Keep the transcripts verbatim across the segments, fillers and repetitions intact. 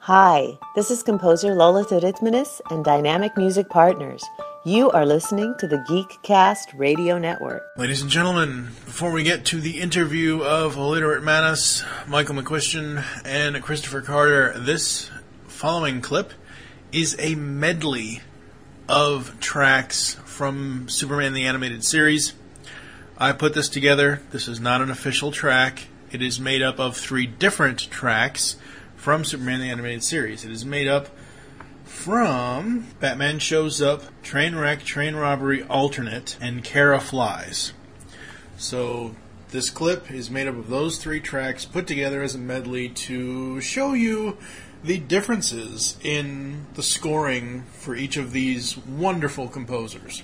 Hi, this is composer Lola Turitmanis and Dynamic Music Partners. You are listening to the Geekcast Radio Network. Ladies and gentlemen, before we get to the interview of Lolita Ritmanis, Michael McCuistion, and Christopher Carter, this following clip is a medley of tracks from Superman the Animated Series. I put this together. This is not an official track. It is made up of three different tracks from Superman the Animated Series. It is made up from Batman Shows Up, Trainwreck, Train Robbery Alternate, and Kara Flies. So this clip is made up of those three tracks put together as a medley to show you the differences in the scoring for each of these wonderful composers.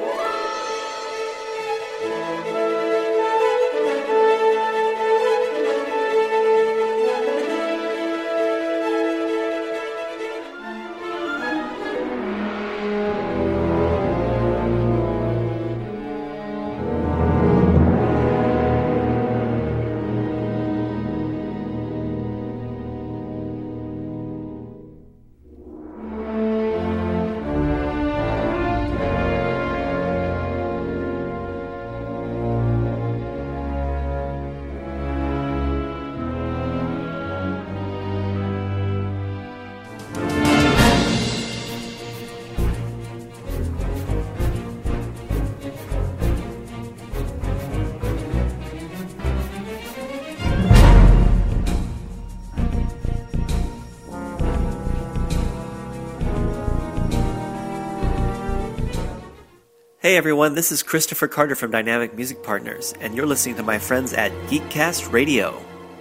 Hey everyone, this is Christopher Carter from Dynamic Music Partners, and you're listening to my friends at Geekcast Radio.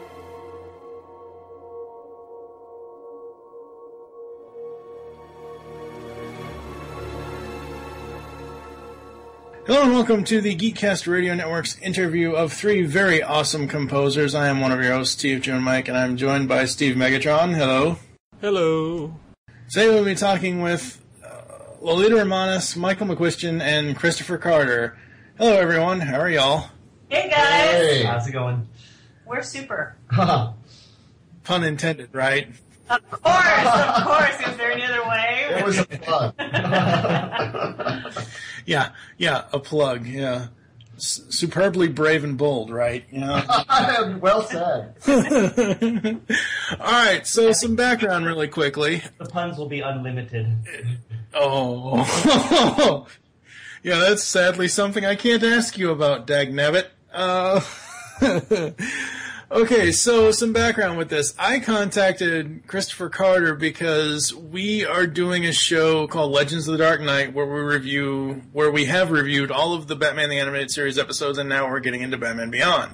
Hello and welcome to the Geekcast Radio Network's interview of three very awesome composers. I am one of your hosts, Steve Joe Mike, and I'm joined by Steve Megatron. Hello. Hello. Today we'll be talking with Lolita Ritmanis, Michael McCuistion, and Christopher Carter. Hello, everyone. How are y'all? Hey, guys. Hey. How's it going? We're super. Pun intended, right? Of course, of course. Is there any other way? It was a plug. yeah, yeah, a plug, yeah. S- superbly brave and bold, right? Yeah. Well said. All right, so some background really quickly. The puns will be unlimited. Oh. Yeah, that's sadly something I can't ask you about, dagnabbit. Uh, okay, so some background with this. I contacted Christopher Carter because we are doing a show called Legends of the Dark Knight where we review, where we have reviewed all of the Batman the Animated Series episodes, and now we're getting into Batman Beyond.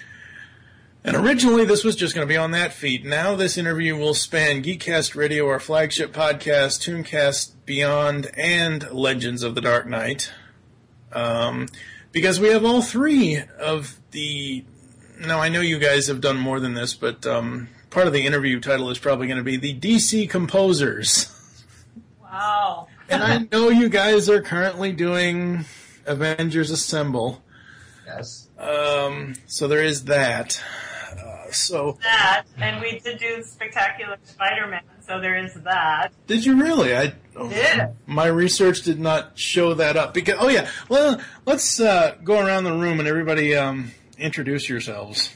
And originally this was just going to be on that feed. Now this interview will span Geekcast Radio, our flagship podcast, Tooncast Beyond, and Legends of the Dark Knight. Um, because we have all three of the... Now, I know you guys have done more than this, but um, part of the interview title is probably going to be the D C Composers. Wow. And I know you guys are currently doing Avengers Assemble. Yes. Um, so there is that. Uh, so that, and we did do Spectacular Spider-Man, so there is that. Did you really? I oh, did. My research did not show that up. Because oh yeah, well let's uh, go around the room and everybody um, introduce yourselves.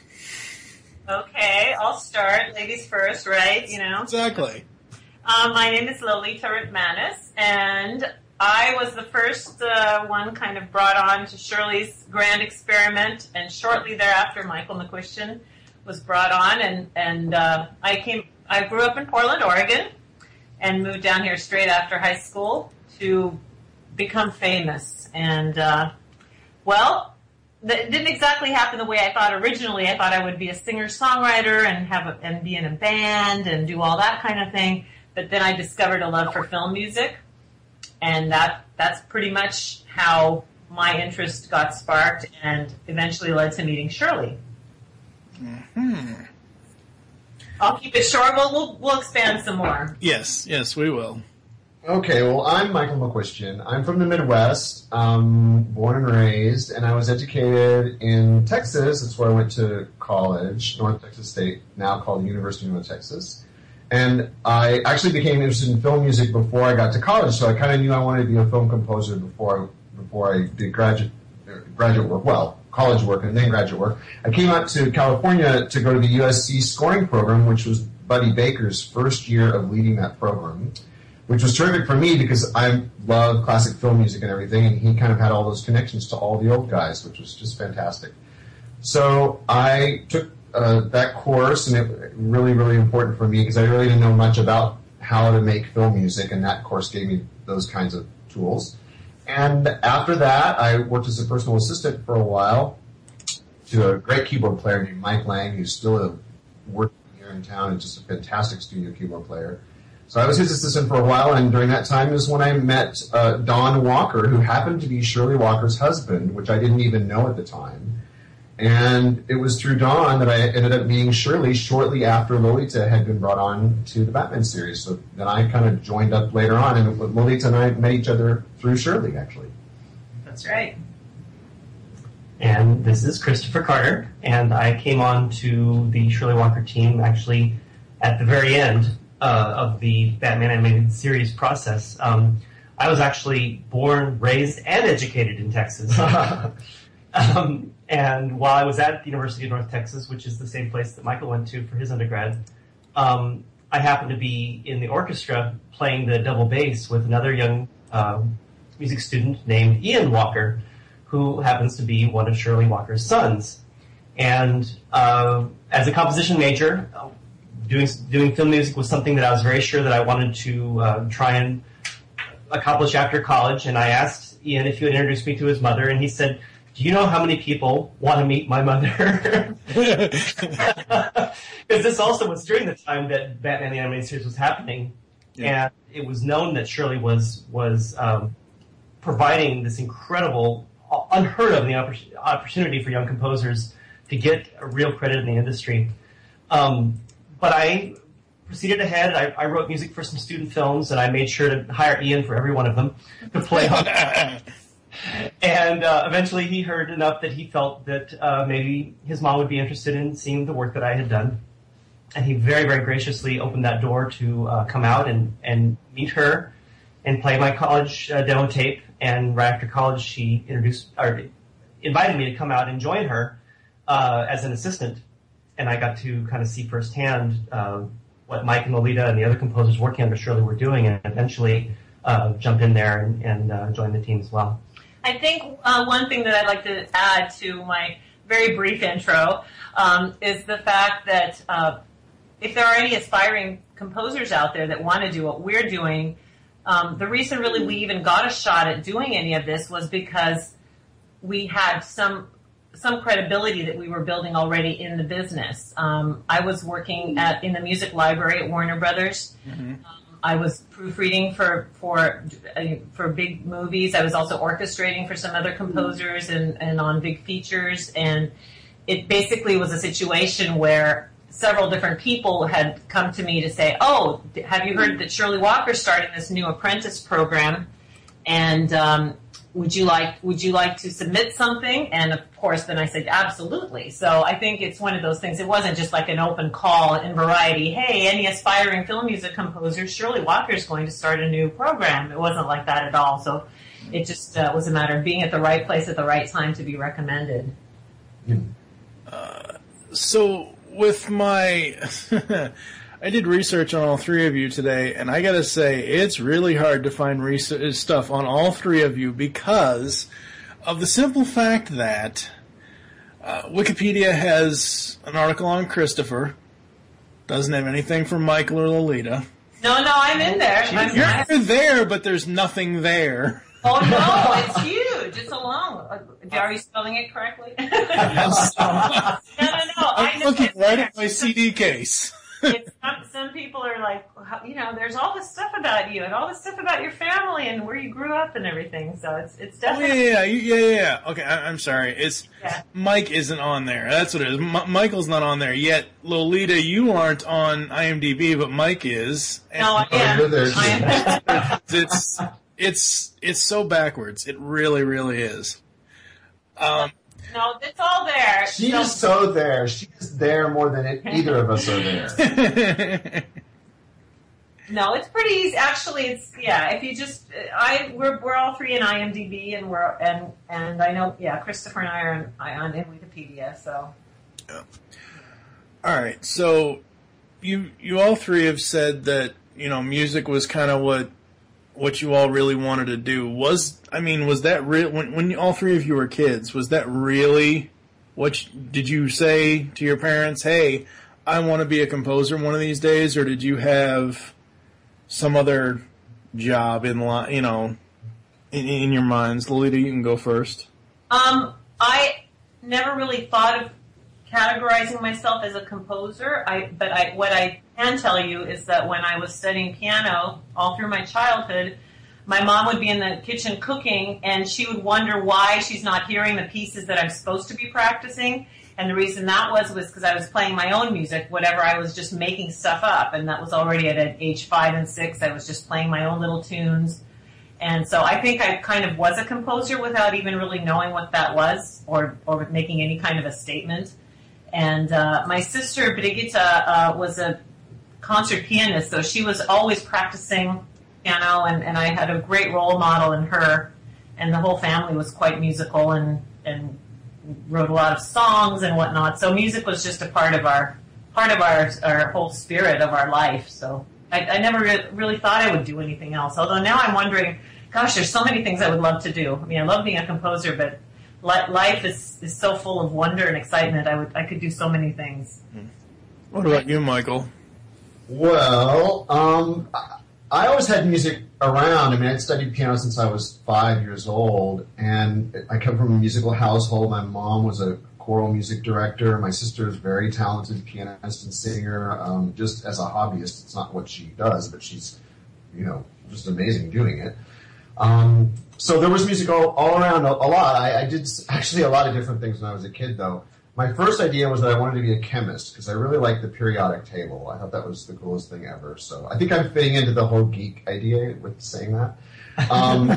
Okay, I'll start. Ladies first, right? You know. Exactly. Um, my name is Lolita Ritmanis, and I was the first uh, one kind of brought on to Shirley's grand experiment, and shortly thereafter, Michael McCuistion was brought on, and and uh, I came. I grew up in Portland, Oregon, and moved down here straight after high school to become famous. And uh, well, it didn't exactly happen the way I thought originally. I thought I would be a singer-songwriter and have a, and be in a band and do all that kind of thing. But then I discovered a love for film music. And that that's pretty much how my interest got sparked and eventually led to meeting Shirley. Mm-hmm. I'll keep it short. We'll, we'll, we'll expand some more. Yes, yes, we will. Okay, well, I'm Michael McCuistion. I'm from the Midwest, um, born and raised, and I was educated in Texas. That's where I went to college, North Texas State, now called University of North Texas. And I actually became interested in film music before I got to college, so I kind of knew I wanted to be a film composer before I, before I did graduate graduate work. Well, college work and then graduate work. I came out to California to go to the U S C scoring program, which was Buddy Baker's first year of leading that program, which was terrific for me because I love classic film music and everything, and he kind of had all those connections to all the old guys, which was just fantastic. So I took uh, that course, and it really, really important for me because I really didn't know much about how to make film music, and that course gave me those kinds of tools. And after that, I worked as a personal assistant for a while to a great keyboard player named Mike Lang, who's still a, working here in town and just a fantastic studio keyboard player. So I was his assistant for a while, and during that time is when I met uh, Don Walker, who happened to be Shirley Walker's husband, which I didn't even know at the time. And it was through Don that I ended up meeting Shirley shortly after Lolita had been brought on to the Batman series. So then I kind of joined up later on, and Lolita and I met each other through Shirley, actually. That's right. And this is Christopher Carter, and I came on to the Shirley Walker team actually at the very end uh, of the Batman animated series process. Um, I was actually born, raised, and educated in Texas. um, and while I was at the University of North Texas, which is the same place that Michael went to for his undergrad, um, I happened to be in the orchestra playing the double bass with another young uh, music student named Ian Walker, who happens to be one of Shirley Walker's sons. And uh, as a composition major, doing doing film music was something that I was very sure that I wanted to uh, try and accomplish after college. And I asked Ian if he would introduce me to his mother, and he said, "Do you know how many people want to meet my mother?" Because this also was during the time that Batman the Animated Series was happening, yeah. And it was known that Shirley was was um, providing this incredible, unheard of the opportunity for young composers to get a real credit in the industry. Um, but I proceeded ahead. I, I wrote music for some student films, and I made sure to hire Ian for every one of them to play on. And uh, eventually he heard enough that he felt that uh, maybe his mom would be interested in seeing the work that I had done. And he very, very graciously opened that door to uh, come out and, and meet her and play my college uh, demo tape. And right after college, she introduced or invited me to come out and join her uh, as an assistant. And I got to kind of see firsthand uh, what Mike and Lolita and the other composers working under Shirley were doing, and eventually uh, jump in there and, and uh, join the team as well. I think uh, one thing that I'd like to add to my very brief intro um, is the fact that uh, if there are any aspiring composers out there that want to do what we're doing, um, the reason really we even got a shot at doing any of this was because we had some some credibility that we were building already in the business. Um, I was working at in the music library at Warner Brothers. Mm-hmm. Um, I was proofreading for for uh, for big movies. I was also orchestrating for some other composers and, and on big features. And it basically was a situation where several different people had come to me to say, "Oh, have you heard that Shirley Walker's starting this new apprentice program? And um, would you like would you like to submit something?" And of course, then I said, "Absolutely." So I think it's one of those things. It wasn't just like an open call in Variety. Hey, any aspiring film music composers? Shirley Walker's going to start a new program. It wasn't like that at all. So it just uh, was a matter of being at the right place at the right time to be recommended. Uh, so with my, I did research on all three of you today, and I gotta say, it's really hard to find research stuff on all three of you because of the simple fact that uh, Wikipedia has an article on Christopher, doesn't have anything from Michael or Lolita. No, no, I'm in there. I'm You're there, but there's nothing there. Oh, no, it's huge. It's a long. Are you spelling it correctly? no, no, no. I'm looking right at my C D case. It's, some, some people are like, you know, there's all this stuff about you and all this stuff about your family and where you grew up and everything. So it's it's definitely. Oh, yeah, yeah, yeah, yeah. Okay, I, I'm sorry. It's yeah. Mike isn't on there. That's what it is. M- Michael's not on there yet. Lolita, you aren't on IMDb, but Mike is. And no, I am. I am. it's it's it's so backwards. It really, really is. Um. No, it's all there. She is so there. She is there more than it, either of us are there. No, it's pretty easy. Actually, it's yeah. If you just, I we're we're all three in IMDb, and we're and and I know yeah, Christopher and I are on, on in Wikipedia. So. Yeah. All right. So, you you all three have said that you know music was kind of what what you all really wanted to do. Was I mean, was that real when when all three of you were kids? Was that really what you, did you say to your parents? Hey, I want to be a composer one of these days, or did you have some other job in line, you know, in, in your minds? Lolita, you can go first. Um, I never really thought of categorizing myself as a composer. I, but I, what I can tell you is that when I was studying piano all through my childhood, my mom would be in the kitchen cooking, and she would wonder why she's not hearing the pieces that I'm supposed to be practicing. And the reason that was was because I was playing my own music, whatever I was just making stuff up. And that was already at age five and six. I was just playing my own little tunes. And so I think I kind of was a composer without even really knowing what that was or, or making any kind of a statement. And uh, my sister, Brigitte, uh, was a concert pianist, so she was always practicing piano, and, and I had a great role model in her. And the whole family was quite musical and, and wrote a lot of songs and whatnot. So music was just a part of our part of our our whole spirit of our life. So I, I never re- really thought I would do anything else. Although now I'm wondering, gosh, there's so many things I would love to do. I mean, I love being a composer, but li- life is, is so full of wonder and excitement. I would I could do so many things. What about you, Michael? Well, um, I always had music around. I mean, I'd studied piano since I was five years old, and I come from a musical household. My mom was a choral music director. My sister is a very talented pianist and singer. Um, just as a hobbyist, it's not what she does, but she's, you know, just amazing doing it. Um, so there was music all, all around a, a lot. I, I did actually a lot of different things when I was a kid, though. My first idea was that I wanted to be a chemist because I really liked the periodic table. I thought that was the coolest thing ever. So I think I'm fitting into the whole geek idea with saying that. Um,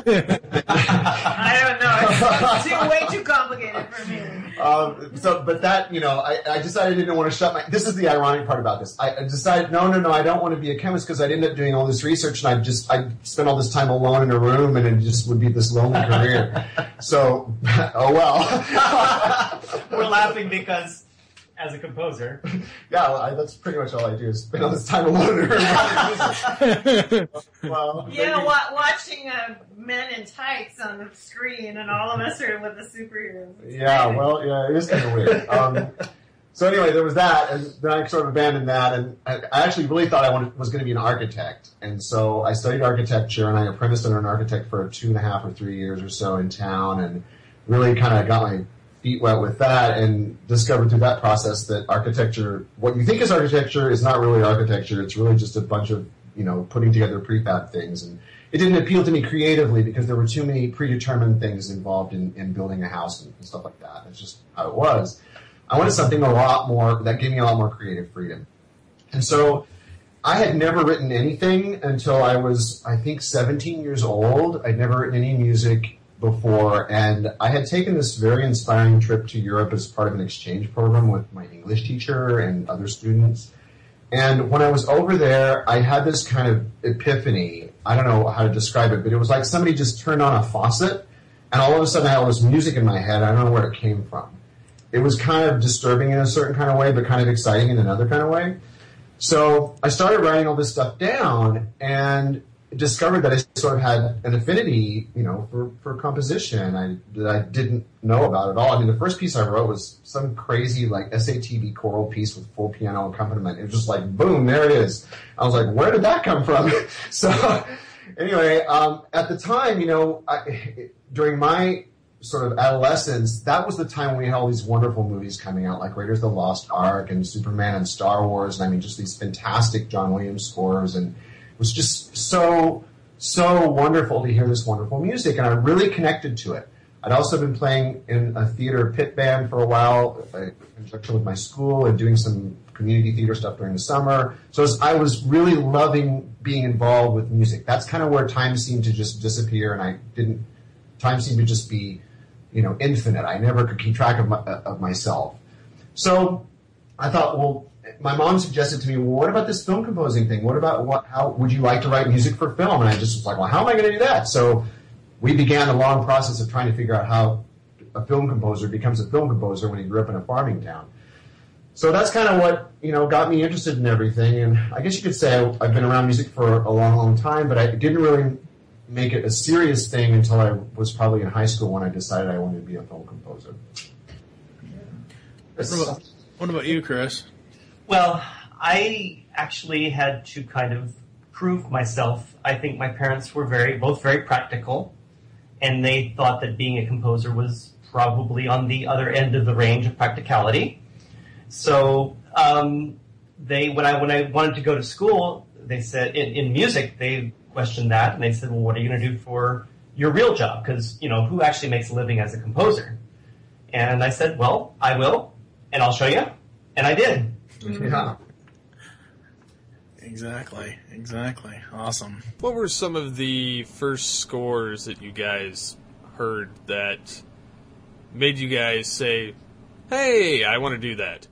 I don't know. It's too, way too complicated for me. Um, so, but that, you know, I, I decided I didn't want to shut my, this is the ironic part about this. I, I decided, no, no, no, I don't want to be a chemist because I'd end up doing all this research and I'd just, I'd spend all this time alone in a room and it just would be this lonely career. So, oh well. We're laughing because, as a composer. Yeah, well, I, that's pretty much all I do is spend all this time alone in a room. Well, yeah, wa- watching uh, men in tights on the screen, and all of us are with the superheroes. It's yeah, crazy. well, yeah, it is kind of weird. Um, so anyway, there was that, and then I sort of abandoned that, and I, I actually really thought I wanted, was going to be an architect, and so I studied architecture, and I apprenticed under an architect for two and a half or three years or so in town, and really kind of got my feet wet with that and discovered through that process that architecture, what you think is architecture is not really architecture. It's really just a bunch of, you know, putting together prefab things. And it didn't appeal to me creatively because there were too many predetermined things involved in, in building a house and, and stuff like that. That's just how it was. I wanted something a lot more, that gave me a lot more creative freedom. And so I had never written anything until I was, I think, seventeen years old. I'd never written any music before, and I had taken this very inspiring trip to Europe as part of an exchange program with my English teacher and other students. And when I was over there, I had this kind of epiphany. I don't know how to describe it, but it was like somebody just turned on a faucet, and all of a sudden I had all this music in my head. I don't know where it came from. It was kind of disturbing in a certain kind of way, but kind of exciting in another kind of way. So I started writing all this stuff down, and discovered that I sort of had an affinity, you know, for, for composition I, that I didn't know about at all. I mean, the first piece I wrote was some crazy, like, S A T B choral piece with full piano accompaniment. It was just like, boom, there it is. I was like, where did that come from? So, anyway, um, at the time, you know, I, during my sort of adolescence, that was the time when we had all these wonderful movies coming out, like Raiders of the Lost Ark and Superman and Star Wars, and I mean, just these fantastic John Williams scores, and it was just so, so wonderful to hear this wonderful music, and I really connected to it. I'd also been playing in a theater pit band for a while, in conjunction with my school, and doing some community theater stuff during the summer. So I was really loving being involved with music. That's kind of where time seemed to just disappear, and I didn't, time seemed to just be, you know, infinite. I never could keep track of, my, of myself. So I thought, well, my mom suggested to me, well, what about this film composing thing? What about what? How would you like to write music for film? And I just was like, well, how am I going to do that? So we began the long process of trying to figure out how a film composer becomes a film composer when he grew up in a farming town. So that's kind of what, you know, got me interested in everything. And I guess you could say I've been around music for a long, long time, but I didn't really make it a serious thing until I was probably in high school when I decided I wanted to be a film composer. What about, what about you, Chris? Well, I actually had to kind of prove myself. I think my parents were very, both very practical, and they thought that being a composer was probably on the other end of the range of practicality. So um, they, when I when I wanted to go to school, they said in, in music they questioned that, and they said, "Well, what are you going to do for your real job? Because you know who actually makes a living as a composer?" And I said, "Well, I will, and I'll show you," and I did. Yeah. Exactly. Exactly. Awesome. What were some of the first scores that you guys heard that made you guys say, "Hey, I want to do that"?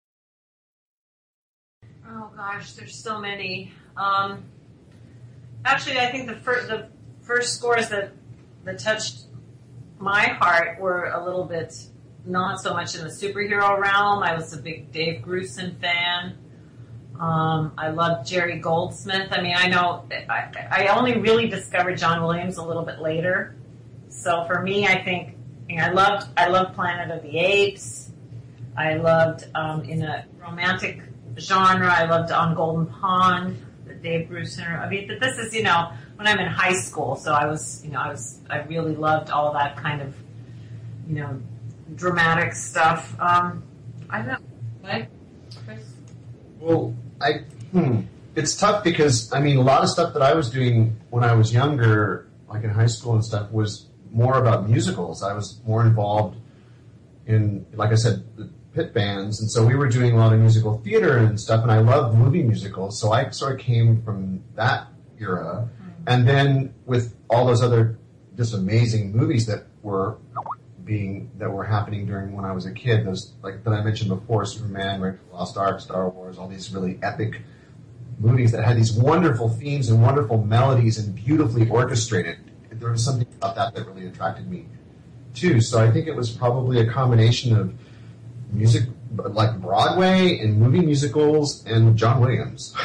Oh gosh, there's so many. Um, actually, I think the first the first scores that that touched my heart were a little bit not so much in the superhero realm. I was a big Dave Grusin fan. Um, I loved Jerry Goldsmith. I mean, I know I, I only really discovered John Williams a little bit later. So for me, I think you know, I loved I loved Planet of the Apes. I loved um, in a romantic genre. I loved On Golden Pond, the Dave Grusin. I mean, this is you know when I'm in high school, so I was you know I was I really loved all that kind of you know dramatic stuff. Um, I don't know. What, Chris? Well, I hmm, it's tough because I mean a lot of stuff that I was doing when I was younger, like in high school and stuff, was more about musicals. I was more involved in, like I said, the pit bands, and so we were doing a lot of musical theater and stuff. And I loved movie musicals, so I sort of came from that era. And then with all those other just amazing movies that were being that were happening during when I was a kid, those like that I mentioned before, Superman, Raiders of the Lost Ark, Star Wars, all these really epic movies that had these wonderful themes and wonderful melodies and beautifully orchestrated. There was something about that that really attracted me too. So I think it was probably a combination of music, like Broadway and movie musicals and John Williams.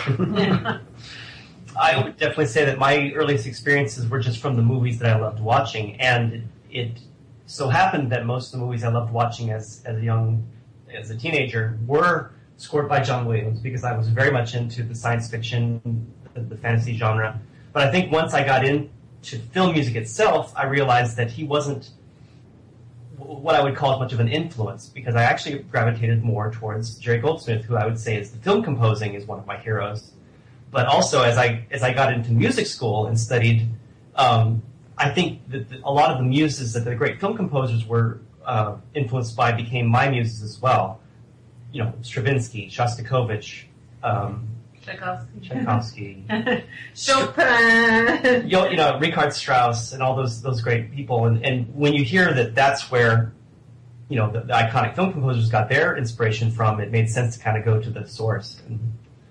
I would definitely say that my earliest experiences were just from the movies that I loved watching, and it so happened that most of the movies I loved watching as, as a young, as a teenager were scored by John Williams because I was very much into the science fiction, the, the fantasy genre. But I think once I got into film music itself, I realized that he wasn't what I would call as much of an influence because I actually gravitated more towards Jerry Goldsmith, who I would say is the film composing is one of my heroes. But also as I as I got into music school and studied um, I think that the, a lot of the muses that the great film composers were uh, influenced by became my muses as well. You know, Stravinsky, Shostakovich, um, Tchaikovsky, Tchaikovsky, Chopin, you know, you know, Richard Strauss, and all those those great people. And, and when you hear that, that's where you know the, the iconic film composers got their inspiration from. It made sense to kind of go to the source. And,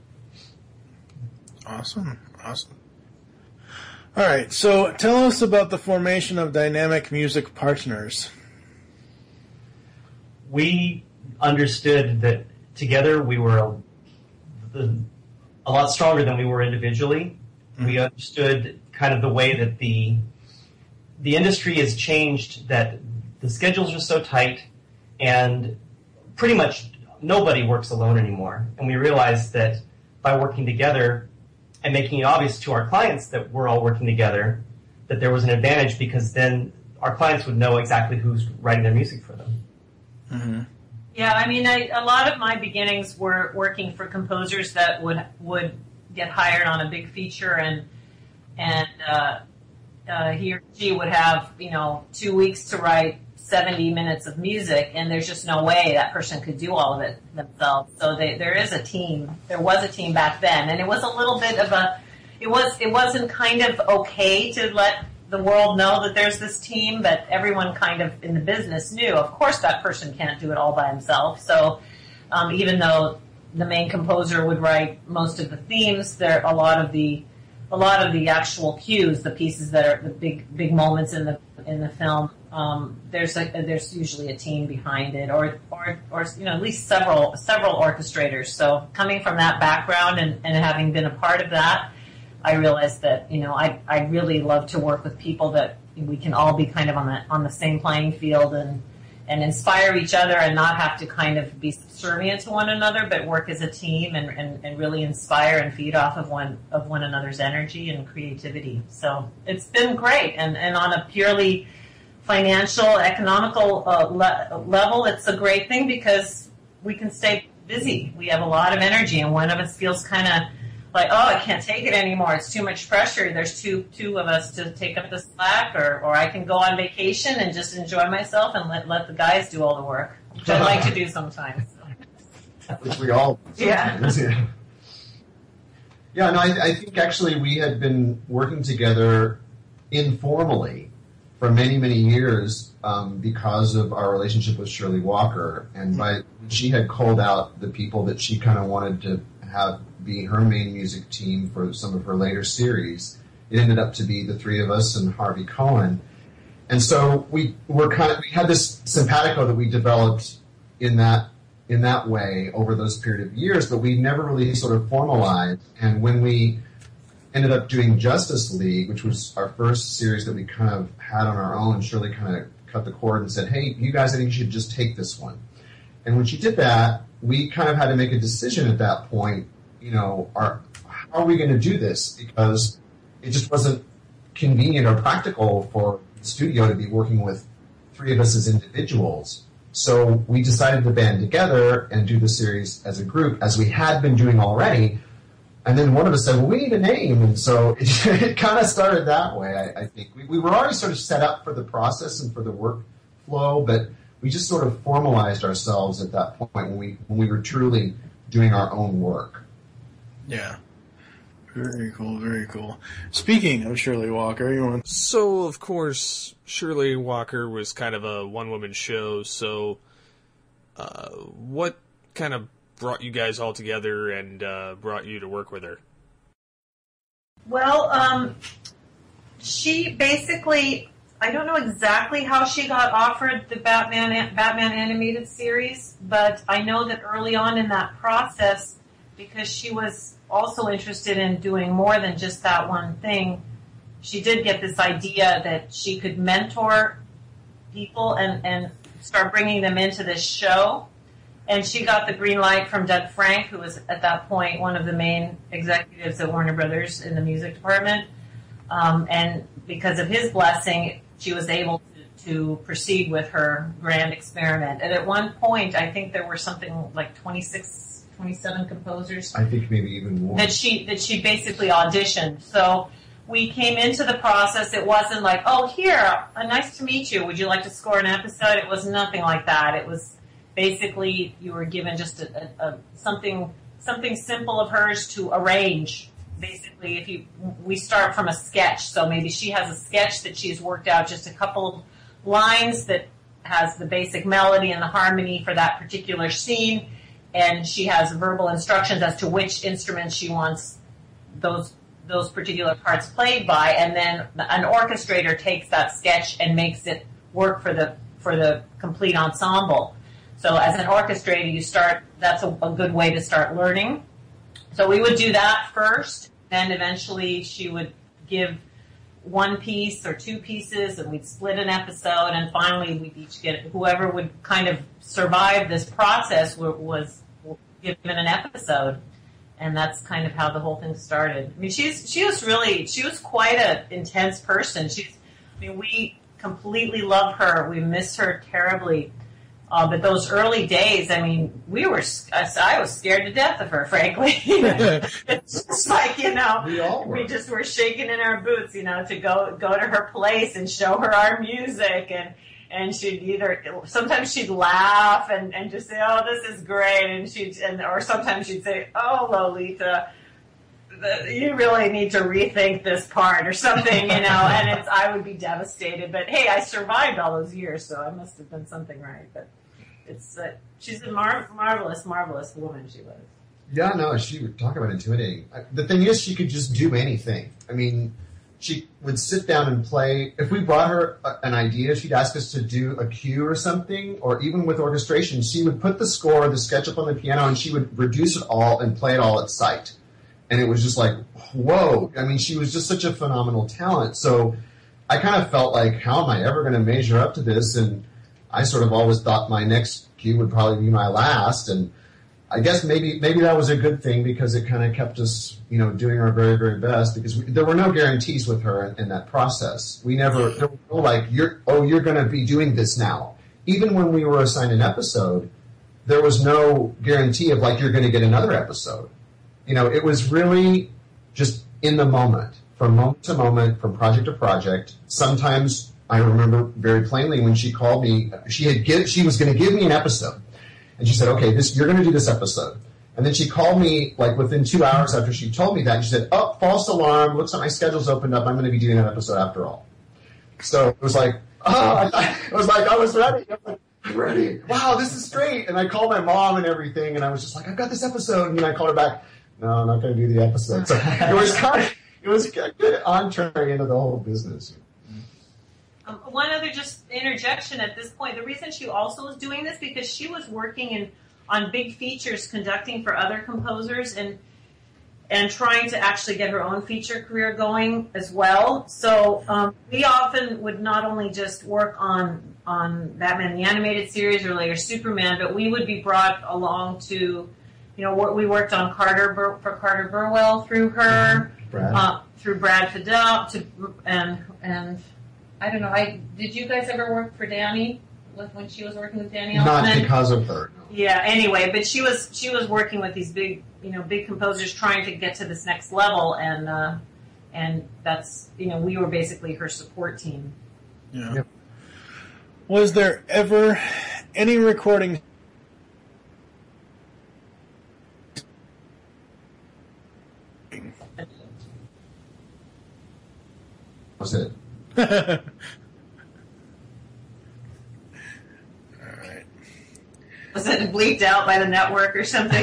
awesome, awesome. All right, so tell us about the formation of Dynamic Music Partners. We understood that together we were a, the, a lot stronger than we were individually. Mm-hmm. We understood kind of the way that the the industry has changed, that the schedules are so tight, and pretty much nobody works alone anymore. And we realized that by working together and making it obvious to our clients that we're all working together, that there was an advantage because then our clients would know exactly who's writing their music for them. Mm-hmm. Yeah, I mean, I, a lot of my beginnings were working for composers that would would get hired on a big feature, and and uh, uh, he or she would have you know two weeks to write seventy minutes of music, and there's just no way that person could do all of it themselves. So they, there is a team. There was a team back then, and it was a little bit of a. It was. It wasn't kind of okay to let the world know that there's this team, but everyone kind of in the business knew. Of course, that person can't do it all by himself. So um, even though the main composer would write most of the themes. There a lot of the a lot of the actual cues, the pieces that are the big big moments in the in the film. Um, there's a, there's usually a team behind it, or or or you know at least several several orchestrators. So coming from that background and, and having been a part of that, I realized that you know I I really love to work with people that we can all be kind of on the on the same playing field and and inspire each other and not have to kind of be subservient to one another, but work as a team and, and, and really inspire and feed off of one of one another's energy and creativity. So it's been great, and and on a purely financial, economical uh, le- level, it's a great thing because we can stay busy. We have a lot of energy, and one of us feels kind of like, oh, I can't take it anymore. It's too much pressure. There's two two of us to take up the slack, or, or I can go on vacation and just enjoy myself and let, let the guys do all the work, which I like to do sometimes. So. Which we all Yeah. yeah. Yeah, no, I, I think actually we had been working together informally for many, many years um, because of our relationship with Shirley Walker. And by she had called out the people that she kind of wanted to have be her main music team for some of her later series. It ended up to be the three of us and Harvey Cohen. And so we were kind of, we had this simpatico that we developed in that in that way over those period of years, but we never really sort of formalized. And when we ended up doing Justice League, which was our first series that we kind of had on our own, Shirley kind of cut the cord and said, hey, you guys, I think you should just take this one. And when she did that, we kind of had to make a decision at that point, you know, are, how are we going to do this? Because it just wasn't convenient or practical for the studio to be working with three of us as individuals. So we decided to band together and do the series as a group, as we had been doing already. And then one of us said, well, we need a name. And so it, it kind of started that way, I, I think. We, we were already sort of set up for the process and for the workflow, but we just sort of formalized ourselves at that point when we when we were truly doing our own work. Yeah. Very cool, very cool. Speaking of Shirley Walker, you want... So, of course, Shirley Walker was kind of a one-woman show, so uh, what kind of brought you guys all together and uh, brought you to work with her? Well, um, she basically, I don't know exactly how she got offered the Batman Batman animated series, but I know that early on in that process, because she was also interested in doing more than just that one thing, she did get this idea that she could mentor people and, and start bringing them into this show. And she got the green light from Doug Frank, who was at that point one of the main executives at Warner Brothers in the music department. Um, and because of his blessing, she was able to, to proceed with her grand experiment. And at one point, I think there were something like twenty-six, twenty-seven composers. I think maybe even more. That she, that she basically auditioned. So we came into the process. It wasn't like, oh, here, uh, nice to meet you. Would you like to score an episode? It was nothing like that. It was basically you were given just a, a, a something something simple of hers to arrange. Basically, if you we start from a sketch, so maybe she has a sketch that she's worked out, just a couple of lines that has the basic melody and the harmony for that particular scene, and she has verbal instructions as to which instruments she wants those those particular parts played by, and then an orchestrator takes that sketch and makes it work for the for the complete ensemble. So as an orchestrator, you start, that's a, a good way to start learning. So we would do that first, then eventually she would give one piece or two pieces, and we'd split an episode, and finally we'd each get, whoever would kind of survive this process was given an episode. And that's kind of how the whole thing started. I mean, she's she was really, she was quite an intense person. She's, I mean, we completely love her. We miss her terribly. Uh, but those early days, I mean, we were, I was scared to death of her, frankly. It's just like, you know, we, all were. we just were shaking in our boots, you know, to go go to her place and show her our music. And, and she'd either, sometimes she'd laugh and, and just say, oh, this is great. And she'd, and, or sometimes she'd say, oh, Lolita, the, you really need to rethink this part or something, you know, and it's, I would be devastated. But hey, I survived all those years, so I must have done something right. But it's, uh, she's a mar- marvelous, marvelous woman, she was. Yeah, no, she would talk about intimidating. The thing is, she could just do anything. I mean, she would sit down and play. If we brought her a, an idea, she'd ask us to do a cue or something, or even with orchestration, she would put the score, the sketch up on the piano, and she would reduce it all and play it all at sight. And it was just like, whoa. I mean, she was just such a phenomenal talent. So I kind of felt like, how am I ever going to measure up to this? And I sort of always thought my next cue would probably be my last, and I guess maybe maybe that was a good thing because it kind of kept us, you know, doing our very, very best because we, there were no guarantees with her in, in that process. We never, there was no like, you're, oh, you're going to be doing this now. Even when we were assigned an episode, there was no guarantee of like, you're going to get another episode. You know, it was really just in the moment, from moment to moment, from project to project. Sometimes I remember very plainly when she called me, she had give, she was going to give me an episode. And she said, okay, this, you're going to do this episode. And then she called me like within two hours after she told me that. And she said, oh, false alarm. Looks like my schedule's opened up. I'm going to be doing that episode after all. So it was like, oh, I, thought, it was like, I was ready. I was like, I'm ready. Wow, this is great. And I called my mom and everything. And I was just like, I've got this episode. And then I called her back. No, I'm not going to do the episode. So it was kind of, it was a good entree into the whole business. Um, one other just interjection at this point. The reason she also was doing this because she was working in on big features, conducting for other composers, and and trying to actually get her own feature career going as well. So um, we often would not only just work on on Batman the Animated Series or later Superman, but we would be brought along to, you know, we worked on Carter Bur- for Carter Burwell through her, Brad. Uh, through Brad Fidel, to and and. I don't know. I did you guys ever work for Danny when she was working with Danny Elfman? Not because of her. No. Yeah. Anyway, but she was she was working with these big you know big composers trying to get to this next level, and uh, and that's you know we were basically her support team. Yeah. Yep. Was there ever any recording? Was it? All right. Was it bleeped out by the network or something?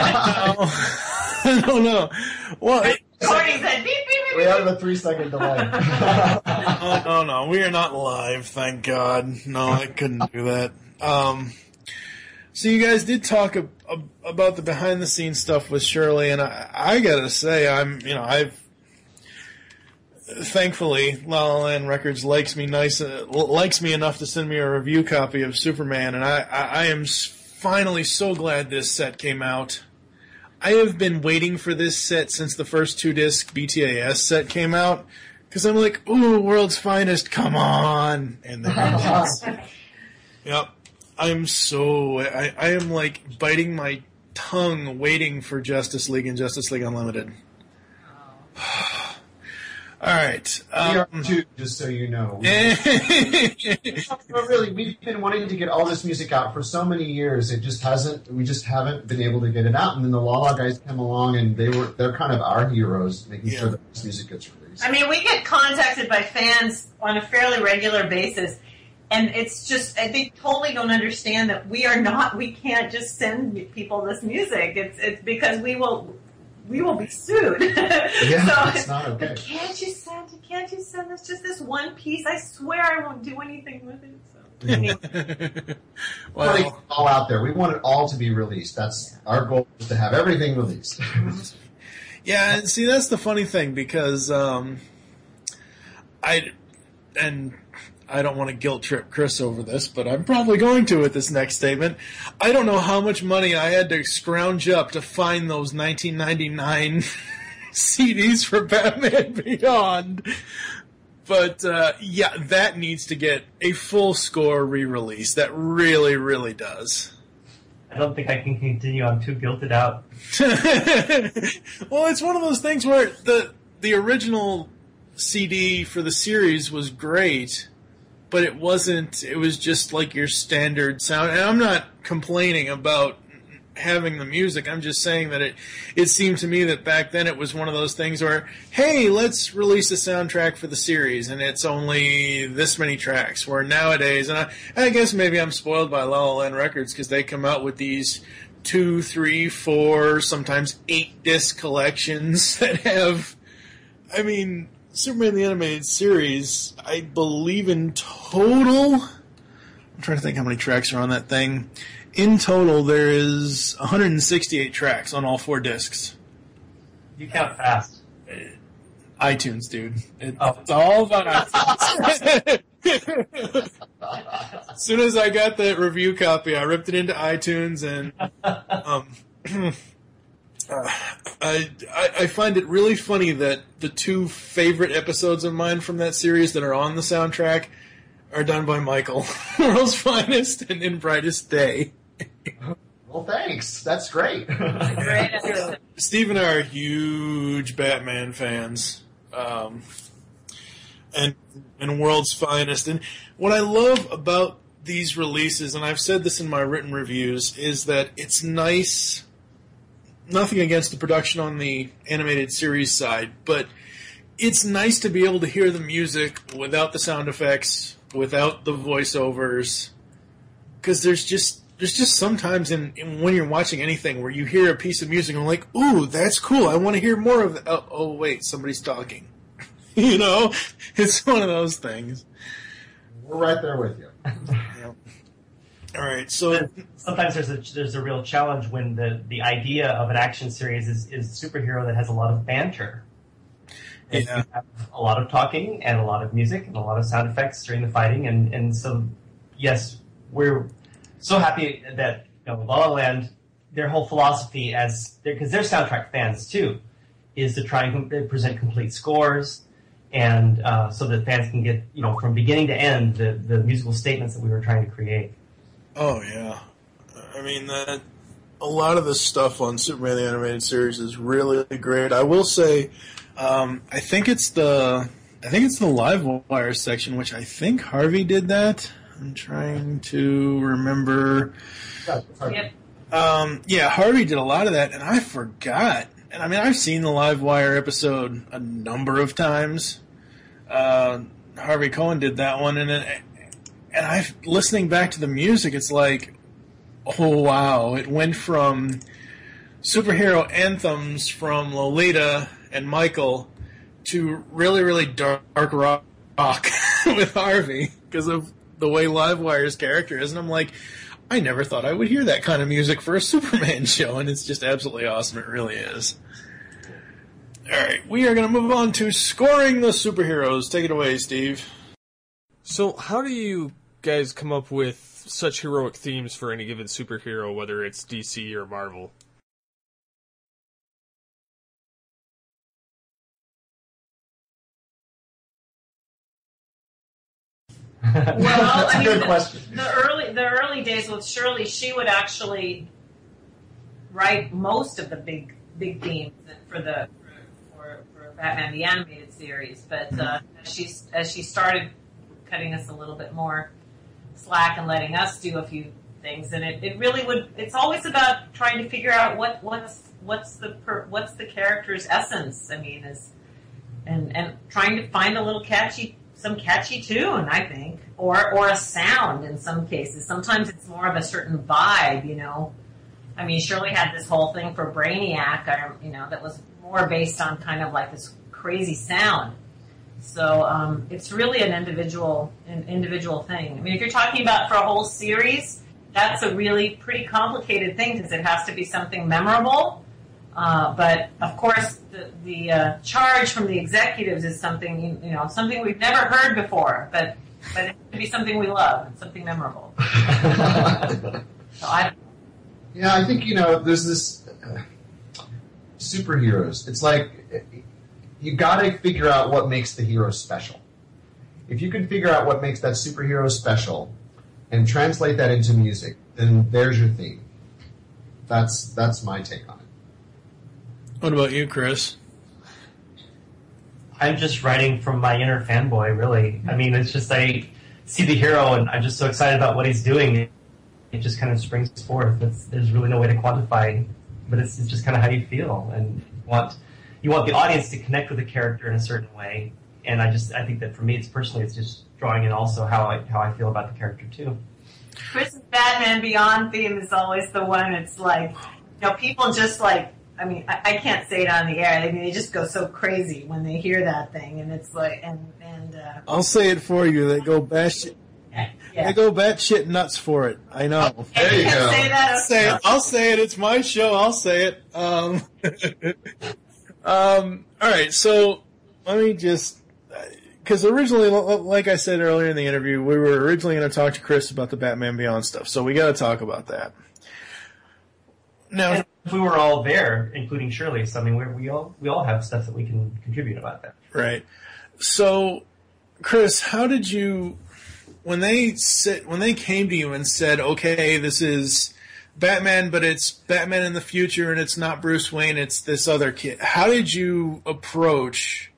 I don't know. Well, it, Recording said beep beep beep. We have a three second delay. oh, no, no, we are not live. Thank God. No, I couldn't do that. Um, so you guys did talk ab- ab- about the behind the scenes stuff with Shirley, and I, I gotta say, I'm, you know, I've. Thankfully, La La Land Records likes me nice, uh, likes me enough to send me a review copy of Superman, and I, I, I am finally so glad this set came out. I have been waiting for this set since the first two-disc B T A S set came out, because I'm like, ooh, world's finest, come on! And then it is. Yep. I'm so, I, I am like biting my tongue waiting for Justice League and Justice League Unlimited. All right. Um, we are too, just so you know. We, but really, we've been wanting to get all this music out for so many years. It just hasn't. We just haven't been able to get it out. And then the La La guys came along, and they were they're kind of our heroes, making Yeah. sure that this music gets released. I mean, we get contacted by fans on a fairly regular basis, and it's just they totally don't understand that we are not. We can't just send people this music. It's it's because we will. We will be sued. Yeah, so, it's not okay. But can't you send? Can't you send us just this one piece? I swear I won't do anything with it. So anyway. well, Putting it all out there. We want it all to be released. That's our goal, is to have everything released. yeah. And see, that's the funny thing because um, I and I don't want to guilt trip Chris over this, but I'm probably going to with this next statement. I don't know how much money I had to scrounge up to find those nineteen ninety-nine C Ds for Batman Beyond. But, uh, yeah, that needs to get a full score re-release. That really, really does. I don't think I can continue. I'm too guilted out. Well, it's one of those things where the the original C D for the series was great, but it wasn't, it was just like your standard sound. And I'm not complaining about having the music. I'm just saying that it, it seemed to me that back then it was one of those things where, hey, let's release a soundtrack for the series, and it's only this many tracks. Where nowadays, and I, I guess maybe I'm spoiled by La La Land Records because they come out with these two, three, four, sometimes eight disc collections that have, I mean, Superman the Animated Series, I believe in total, I'm trying to think how many tracks are on that thing. In total, there is one hundred sixty-eight tracks on all four discs. You count fast. iTunes, dude. It, oh. It's all about iTunes. As soon as I got that review copy, I ripped it into iTunes, and um, uh, I, I I find it really funny that the two favorite episodes of mine from that series that are on the soundtrack are done by Michael. World's Finest and In Brightest Day. Well, thanks. That's great. Great. Steve and I are huge Batman fans. Um, and and World's Finest. And what I love about these releases, and I've said this in my written reviews, is that it's nice, nothing against the production on the animated series side, but it's nice to be able to hear the music without the sound effects, without the voiceovers, because there's just there's just sometimes in, in when you're watching anything where you hear a piece of music and I'm like, ooh, that's cool, I want to hear more of that. Oh, oh wait, somebody's talking. You know, it's one of those things. We're right there with you. Yeah. All right, so sometimes there's a there's a real challenge when the, the idea of an action series is, is a superhero that has a lot of banter. And yeah. you have a lot of talking and a lot of music and a lot of sound effects during the fighting, and, and so yes, we're so happy that you know, La La Land, their whole philosophy as because they're, they're soundtrack fans too, is to try and com- present complete scores. And uh, so that fans can get, you know, from beginning to end, the, the musical statements that we were trying to create. Oh, yeah. I mean, that a lot of the stuff on Superman the Animated Series is really great. I will say, um, I think it's the I think it's the Live Wire section, which I think Harvey did that. I'm trying to remember. Yep. Um, yeah, Harvey did a lot of that, and I forgot. And I mean, I've seen the Live Wire episode a number of times. Uh, Harvey Cohen did that one, and it, and I, listening back to the music, it's like, oh wow! It went from superhero anthems from Lolita and Michael to really, really dark rock with Harvey because of the way Live Wire's character is, and I'm like, I never thought I would hear that kind of music for a Superman show, and it's just absolutely awesome. It really is. All right, we are going to move on to scoring the superheroes. Take it away, Steve. So how do you guys come up with such heroic themes for any given superhero, whether it's D C or Marvel? Well, That's I a mean, good the, question. the early the early days with Shirley, she would actually write most of the big big themes for the for, for Batman the Animated Series. But uh, as she as she started cutting us a little bit more slack and letting us do a few things, and it, it really would. It's always about trying to figure out what what's what's the per, what's the character's essence. I mean, is and and trying to find a little catchy. Some catchy tune, I think, or or a sound in some cases. Sometimes it's more of a certain vibe, you know. I mean, Shirley had this whole thing for Brainiac, you know, that was more based on kind of like this crazy sound. So um, it's really an individual, an individual thing. I mean, if you're talking about for a whole series, that's a really pretty complicated thing because it has to be something memorable. Uh, but of course, the, the uh, charge from the executives is something you, you know something we've never heard before, but but it should be something we love and something memorable. So I, yeah, I think you know there's this uh, superheroes. It's like you got to figure out what makes the hero special. If you can figure out what makes that superhero special and translate that into music, then there's your theme. That's that's my take on it. What about you, Chris? I'm just writing from my inner fanboy, really. I mean, it's just I see the hero and I'm just so excited about what he's doing. It just kind of springs forth. It's, there's really no way to quantify, but it's, it's just kind of how you feel, and you want you want the audience to connect with the character in a certain way. And I just I think that for me, it's personally, it's just drawing in also how I how I feel about the character too. Chris's Batman Beyond theme is always the one. It's like, you know, people just like, I mean, I, I can't say it on the air. I mean, they just go so crazy when they hear that thing, and it's like, and and. Uh, I'll say it for you. They go batshit. Yeah. They go batshit nuts for it. I know. There you can go. Say that. I'll say it. I'll say it. It's my show. I'll say it. Um, um, all right. So let me just, because originally, like I said earlier in the interview, we were originally going to talk to Chris about the Batman Beyond stuff. So we got to talk about that. Now, And if we were all there, including Shirley, so I mean, we're, we all we all have stuff that we can contribute about that. right. So, Chris, how did you, when they sit, when they came to you and said, "Okay, this is Batman, but it's Batman in the future, and it's not Bruce Wayne, it's this other kid." How did you approach?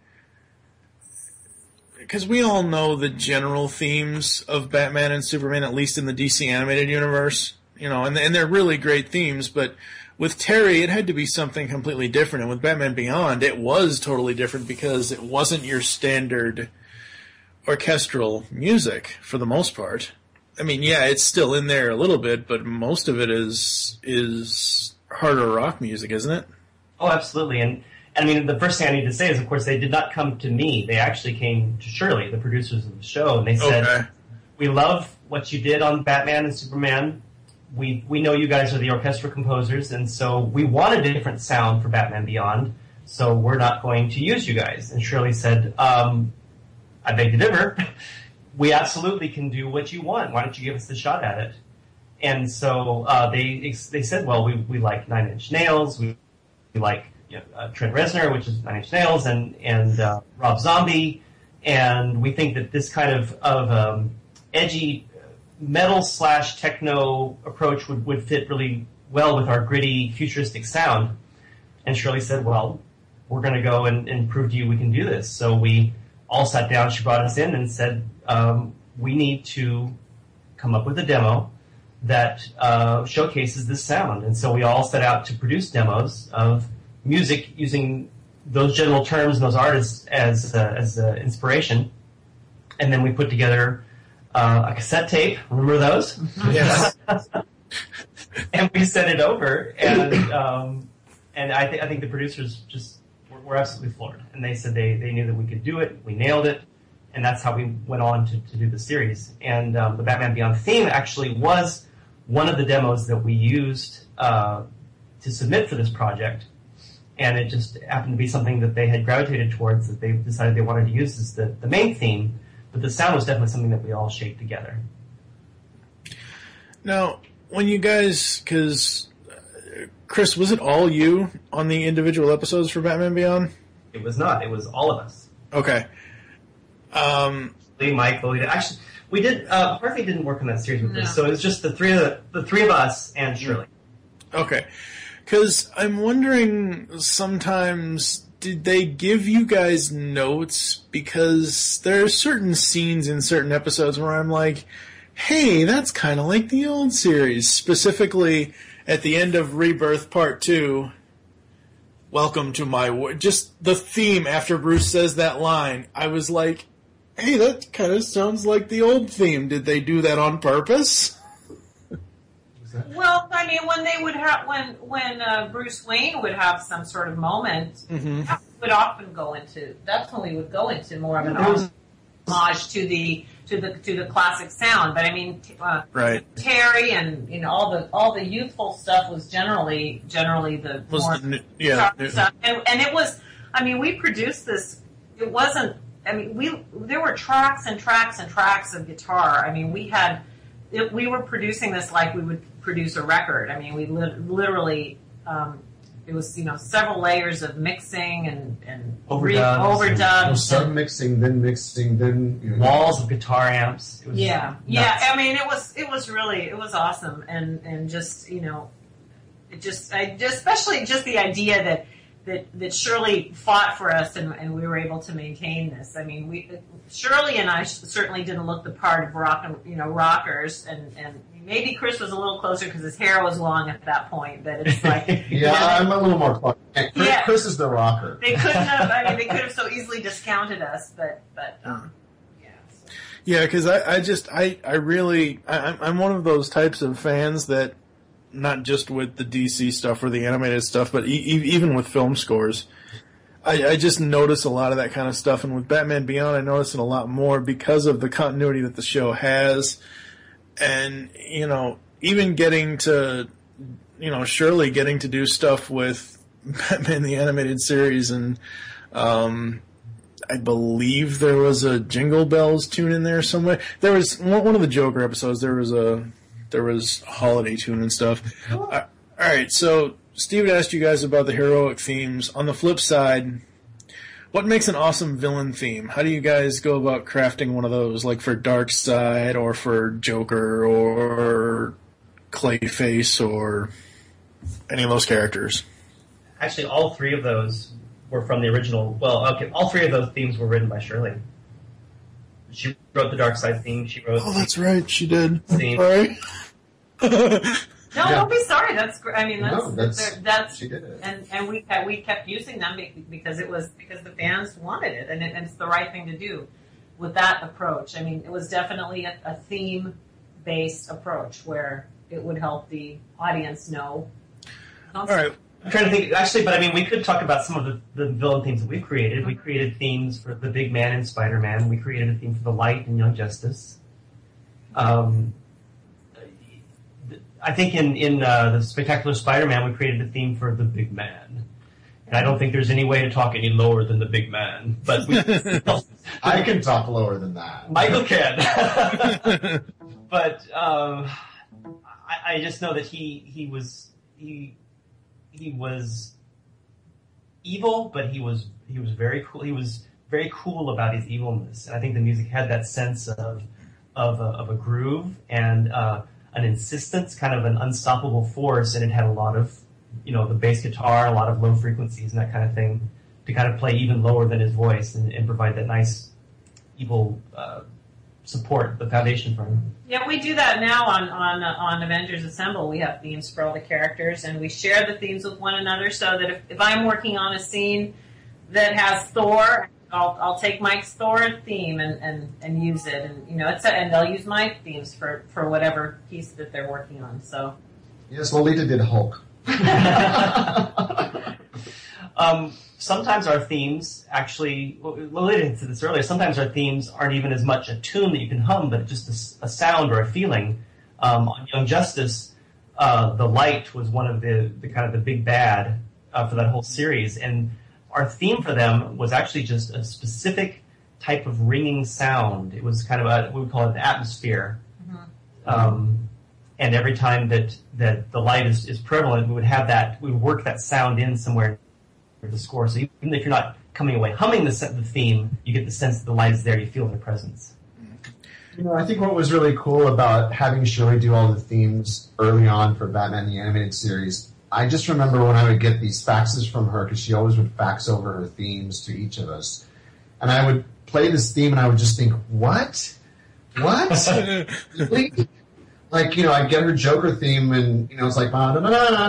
Because we all know the general themes of Batman and Superman, at least in the D C animated universe, you know, and and they're really great themes. But with Terry, it had to be something completely different, and with Batman Beyond, it was totally different because it wasn't your standard orchestral music for the most part. I mean, yeah, it's still in there a little bit, but most of it is is harder rock music, isn't it? Oh, absolutely. And, and I mean, the first thing I need to say is, of course, they did not come to me. They actually came to Shirley, the producers of the show, and they said, Okay. "We love what you did on Batman and Superman. We we know you guys are the orchestral composers, and so we wanted a different sound for Batman Beyond, so we're not going to use you guys." And Shirley said, um, "I beg to differ. We absolutely can do what you want. Why don't you give us a shot at it?" And so uh, they they said, "Well, we we like Nine Inch Nails. We, we like you know, uh, Trent Reznor, which is Nine Inch Nails, and and uh, Rob Zombie, and we think that this kind of of um, edgy metal slash techno approach would, would fit really well with our gritty futuristic sound." And Shirley said, "Well, we're going to go and, and prove to you we can do this." So we all sat down. She brought us in and said, um, "We need to come up with a demo that uh, showcases this sound." And so we all set out to produce demos of music using those general terms and those artists as uh, as uh, inspiration. And then we put together uh, a cassette tape. Remember those? Yes. And we sent it over, and um, and I, th- I think the producers just were, were absolutely floored. And they said they, they knew that we could do it. We nailed it. And that's how we went on to, to do the series. And um, the Batman Beyond theme actually was one of the demos that we used uh, to submit for this project. And it just happened to be something that they had gravitated towards, that they decided they wanted to use as the, the main theme. But the sound was definitely something that we all shaped together. Now, when you guys, because uh, Chris, was it all you on the individual episodes for Batman Beyond? It was not. It was all of us. Okay. Um, Lee, Mike, Lolita. Actually, we did. Uh, Harvey didn't work on that series with No. us, so it was just the three of the, the three of us and Shirley. okay. Because I'm wondering sometimes, did they give you guys notes? Because there are certain scenes in certain episodes where I'm like, hey, that's kind of like the old series. Specifically, at the end of Rebirth Part two, welcome to my world. Just the theme after Bruce says that line, I was like, hey, that kind of sounds like the old theme. Did they do that on purpose? Well, I mean, when they would have, when when uh, Bruce Wayne would have some sort of moment, Mm-hmm. that would often go into. That's when we would go into more of an There was- homage to the to the to the classic sound. But I mean, t- uh, Right. Terry and you know all the all the youthful stuff was generally generally the Was more the new- yeah, sharp new- stuff. And, and it was. I mean, we produced this. It wasn't. I mean, we there were tracks and tracks and tracks of guitar. I mean, we had. It, we were producing this like we would produce a record. I mean, we li- literally, um, it was, you know, several layers of mixing and, and re- Overdubs. overdubs. Some mixing, then mixing, then you know, Walls of guitar amps. It was Yeah, nuts. yeah. I mean, it was it was really it was awesome, and and just you know, it just I just, especially just the idea that that that Shirley fought for us, and, and we were able to maintain this. I mean, we Shirley and I certainly didn't look the part of rock and you know rockers, and and maybe Chris was a little closer because his hair was long at that point. But it's like yeah, you know, I'm a little more close. Chris, Yeah. Chris is the rocker. they couldn't have. I mean, they could have so easily discounted us, but but um, yeah. So. Yeah, because I, I just, I, I really, I, I'm one of those types of fans that, not just with the D C stuff or the animated stuff, but e- even with film scores, I, I just notice a lot of that kind of stuff. And with Batman Beyond, I notice it a lot more because of the continuity that the show has. And, you know, even getting to, you know, Shirley getting to do stuff with Batman the Animated Series, and um, I believe there was a Jingle Bells tune in there somewhere. There was one of the Joker episodes. There was a there was a holiday tune and stuff. Uh, all right, so Steve asked you guys about the heroic themes. On the flip side, what makes an awesome villain theme? How do you guys go about crafting one of those, like for Darkseid or for Joker or Clayface or any of those characters? Actually, all three of those were from the original. Well, okay, all three of those themes were written by Shirley. She wrote the Darkseid theme. She wrote. Oh, that's right, she did. Theme. Sorry. No, Yeah. don't be sorry. That's great. I mean, that's No, that's- that's, that's she did it. and and we kept, we kept using them be- because it was because the fans wanted it, and, it, and it's the right thing to do with that approach. I mean, it was definitely a, a theme based approach where it would help the audience know. All right. I'm trying to think, actually, but I mean, we could talk about some of the, the villain themes that we've created. We created themes for the Big Man and Spider-Man. We created a theme for the Light and Young Justice. Um, I think in, in uh, the Spectacular Spider-Man, we created a theme for the Big Man. And I don't think there's any way to talk any lower than the Big Man. But we, I can talk lower than that. Michael can. But um, I, I just know that he he was he he was evil, but he was he was very cool. He was very cool about his evilness, and I think the music had that sense of of a, of a groove and uh, an insistence, kind of an unstoppable force, and it had a lot of, you know, the bass guitar, a lot of low frequencies and that kind of thing to kind of play even lower than his voice and, and provide that nice evil uh, support, the foundation for him. Yeah, we do that now on on uh, on Avengers Assemble. We have themes for all the characters, and we share the themes with one another. So that if, if I'm working on a scene that has Thor, I'll I'll take Mike's Thor theme and, and, and use it, and you know it's a, and they'll use my themes for, for whatever piece that they're working on. So Yes, Lolita did Hulk. um, sometimes our themes actually, Lolita had said this earlier, sometimes our themes aren't even as much a tune that you can hum, but just a, a sound or a feeling. Um, on Young Justice, uh, the Light was one of the, the kind of the big bad uh, for that whole series, and our theme for them was actually just a specific type of ringing sound. It was kind of a, we would call it an atmosphere. Mm-hmm. Um, and every time that, that the light is, is prevalent, we would have that, we would work that sound in somewhere in the score. So even if you're not coming away humming the, the theme, you get the sense that the light is there, you feel their presence. You know, I think what was really cool about having Shirley do all the themes early on for Batman the Animated Series, I just remember when I would get these faxes from her, because she always would fax over her themes to each of us. And I would play this theme and I would just think, what? What? Really? Like, you know, I'd get her Joker theme and, you know, it's like, I'm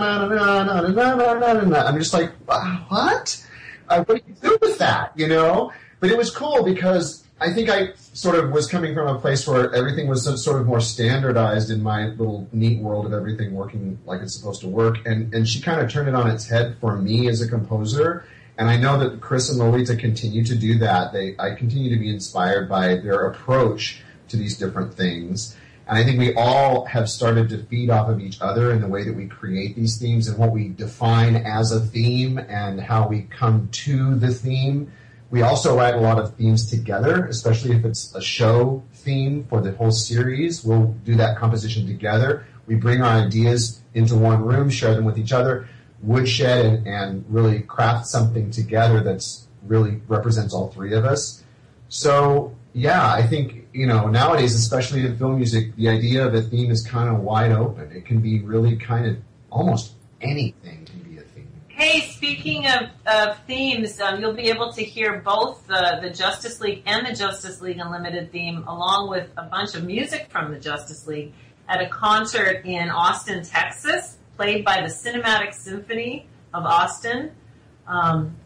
just like, what? Uh, what do you do with that, you know? But it was cool because I think I sort of was coming from a place where everything was sort of more standardized in my little neat world of everything working like it's supposed to work. And, and she kind of turned it on its head for me as a composer. And I know that Chris and Lolita continue to do that. They, I continue to be inspired by their approach to these different things. And I think we all have started to feed off of each other in the way that we create these themes and what we define as a theme and how we come to the theme. We also write a lot of themes together, especially if it's a show theme for the whole series. We'll do that composition together. We bring our ideas into one room, share them with each other, woodshed, and, and really craft something together that's really represents all three of us. So, yeah, I think, you know, nowadays, especially in film music, the idea of a theme is kind of wide open. It can be really kind of almost anything can be a theme. hey, speaking of, of themes, um, you'll be able to hear both the, the Justice League and the Justice League Unlimited theme, along with a bunch of music from the Justice League, at a concert in Austin, Texas, played by the Cinematic Symphony of Austin. Um,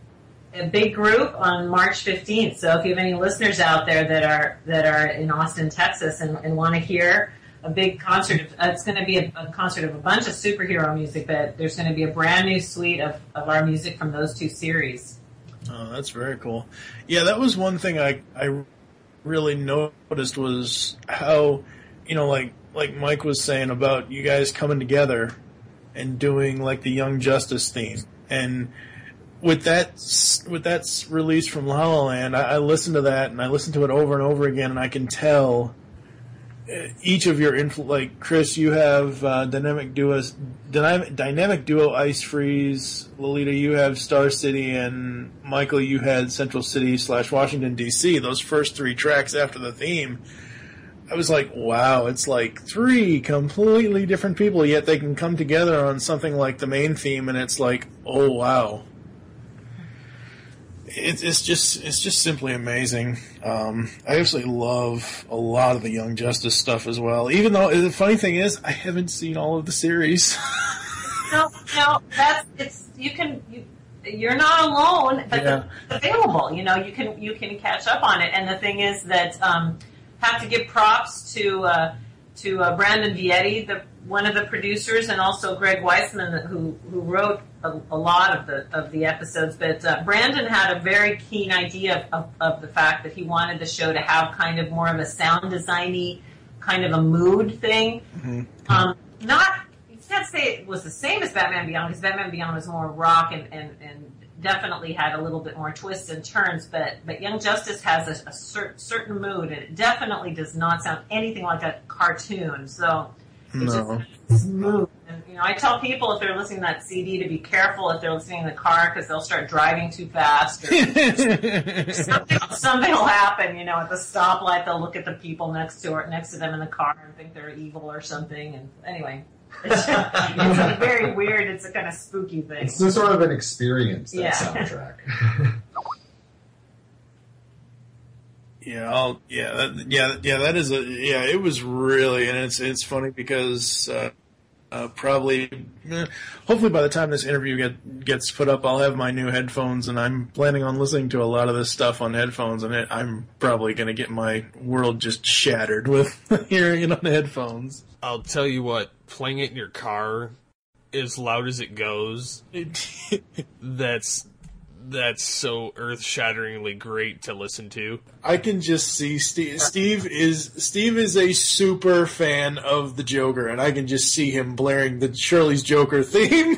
a big group on March fifteenth. So if you have any listeners out there that are that are in Austin, Texas, and, and want to hear a big concert, of, uh, it's going to be a, a concert of a bunch of superhero music, but there's going to be a brand new suite of, of our music from those two series. Oh, that's very cool. Yeah, that was one thing I I really noticed was how, you know, like like Mike was saying about you guys coming together and doing like the Young Justice theme. And with that with that release from La La Land, I, I listened to that and I listened to it over and over again, and I can tell each of your influ- like Chris, you have uh, dynamic duo, dynamic, dynamic duo Ice Freeze. Lolita, you have Star City, and Michael, you had Central City slash Washington D C. Those first three tracks after the theme, I was like, wow, it's like three completely different people, yet they can come together on something like the main theme, and it's like, oh wow. It's it's just it's just simply amazing. Um, I actually love a lot of the Young Justice stuff as well. Even though the funny thing is, I haven't seen all of the series. no, no, that's it's you can you, you're not alone, but yeah. It's available. You know, you can you can catch up on it. And the thing is that um, have to give props to uh, to uh, Brandon Vietti, the one of the producers, and also Greg Weisman, who who wrote a, a lot of the of the episodes. But uh, Brandon had a very keen idea of, of, of the fact that he wanted the show to have kind of more of a sound designy, kind of a mood thing. Mm-hmm. Um, not you can't say it was the same as Batman Beyond, because Batman Beyond was more rock and, and, and definitely had a little bit more twists and turns. But but Young Justice has a, a cer- certain mood, and it definitely does not sound anything like a cartoon. So. It's no. just smooth. And, you know, I tell people if they're listening to that C D to be careful if they're listening in the car, because they'll start driving too fast. Or something, something will happen, you know, at the stoplight. They'll look at the people next to her, next to them in the car and think they're evil or something. And anyway, it's, just, it's very weird. It's a kind of spooky thing. It's some sort of an experience, that yeah. soundtrack. Yeah, I'll, yeah, that, yeah, yeah. That is a yeah. It was really, and it's it's funny because uh, uh, probably, eh, hopefully, by the time this interview get, gets put up, I'll have my new headphones, and I'm planning on listening to a lot of this stuff on headphones, and it, I'm probably going to get my world just shattered with hearing it on the headphones. I'll tell you what, playing it in your car, as loud as it goes, that's. That's so earth-shatteringly great to listen to. I can just see Steve. Steve is Steve is a super fan of the Joker, and I can just see him blaring the Shirley's Joker theme.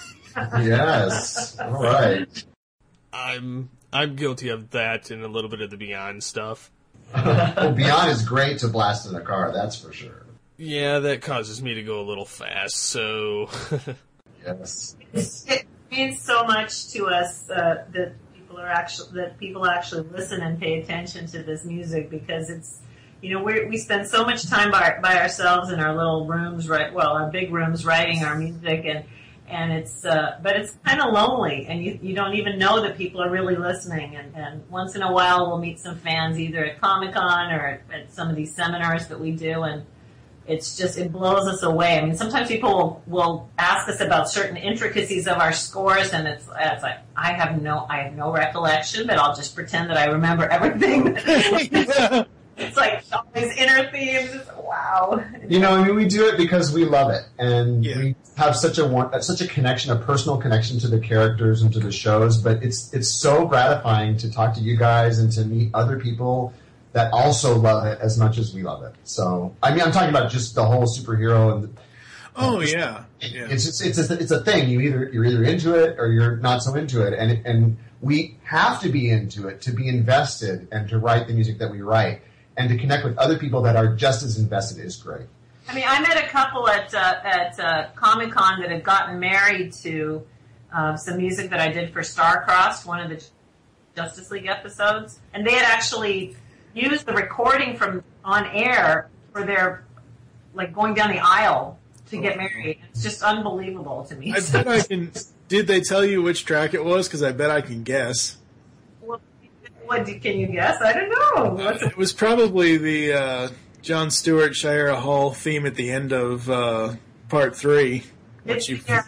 Yes, all right. I'm I'm guilty of that and a little bit of the Beyond stuff. Well, Beyond is great to blast in a car, that's for sure. Yeah, that causes me to go a little fast. So. Yes. It means so much to us uh, that people are actually that people actually listen and pay attention to this music, because it's, you know, we we spend so much time by by ourselves in our little rooms, right? Well, our big rooms, writing our music, and and it's uh, but it's kind of lonely, and you you don't even know that people are really listening. And, and once in a while, we'll meet some fans either at Comic-Con or at, at some of these seminars that we do, and. It's just, it blows us away. I mean, sometimes people will, will ask us about certain intricacies of our scores, and it's, it's like, I have no, I have no recollection, but I'll just pretend that I remember everything. It's like all these inner themes. It's, wow. You know, I mean, we do it because we love it, and yeah. we have such a such a connection, a personal connection to the characters and to the shows. But it's it's so gratifying to talk to you guys and to meet other people that also love it as much as we love it. So, I mean, I'm talking about just the whole superhero and. The, oh just, yeah, yeah. It's just, it's a, it's a thing. You either you're either into it or you're not so into it, and it, and we have to be into it to be invested and to write the music that we write and to connect with other people that are just as invested is great. I mean, I met a couple at uh, at uh, Comic-Con that had gotten married to uh, some music that I did for Starcrossed, one of the Justice League episodes, and they had actually used the recording from on air for their, like, going down the aisle to get married. It's just unbelievable to me. I bet I can. Did they tell you which track it was? Because I bet I can guess. Well, what can you guess? I don't know. Uh, it was probably the uh, John Stewart Shira Hall theme at the end of uh, part three. It's you... yeah,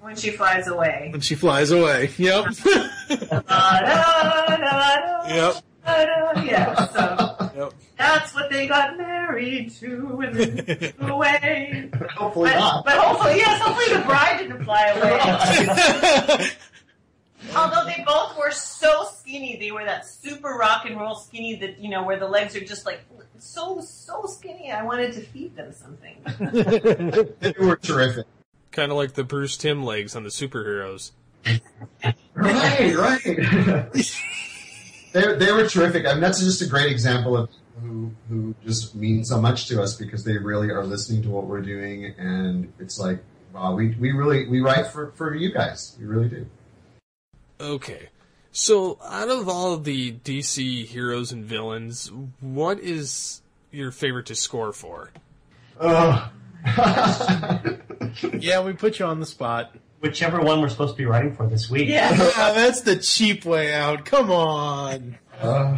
When she flies away. When she flies away. Yep. Yep. Yeah, so Yep. that's what they got married to and then flew away. Hopefully But, not. but hopefully, yes, hopefully the bride didn't fly away. Although they both were so skinny, they were that super rock and roll skinny that, you know, where the legs are just like so, so skinny. I wanted to feed them something. They were terrific. Kind of like the Bruce Timm legs on the superheroes. Right, right. they they were terrific. I mean, that's just a great example of who who just mean so much to us because they really are listening to what we're doing, and it's like, wow, we we really we write for for you guys. We really do. Okay. So, out of all of the D C heroes and villains, what is your favorite to score for? Oh. Yeah, we put you on the spot. Whichever one we're supposed to be writing for this week. Yeah. Yeah, that's the cheap way out. Come on. Uh,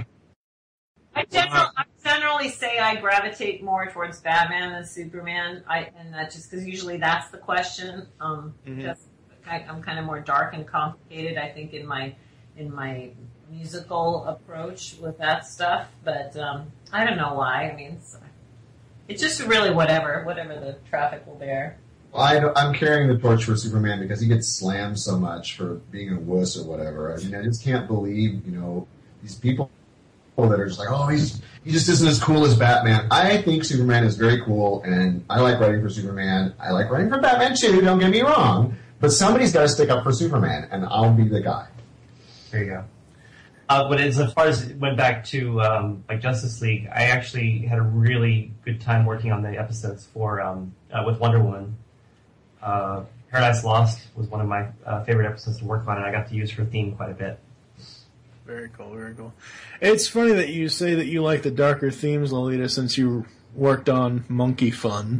I, general, I generally say I gravitate more towards Batman than Superman, I, and that just because usually that's the question. Um, Mhm. just, I, I'm kind of more dark and complicated, I think, in my in my musical approach with that stuff. But um, I don't know why. I mean, it's, it's just really whatever, whatever the traffic will bear. I, I'm carrying the torch for Superman because he gets slammed so much for being a wuss or whatever. I mean, I just can't believe, you know, these people that are just like, oh, he's he just isn't as cool as Batman. I think Superman is very cool, and I like writing for Superman. I like writing for Batman too, don't get me wrong. But somebody's got to stick up for Superman, and I'll be the guy. There you go. Uh, but as, as far as it went back to um, like Justice League, I actually had a really good time working on the episodes for um, uh, with Wonder Woman. Uh, Paradise Lost was one of my uh, favorite episodes to work on, and I got to use her theme quite a bit. Very cool, very cool. It's funny that you say that you like the darker themes, Lolita, since you worked on Monkey Fun.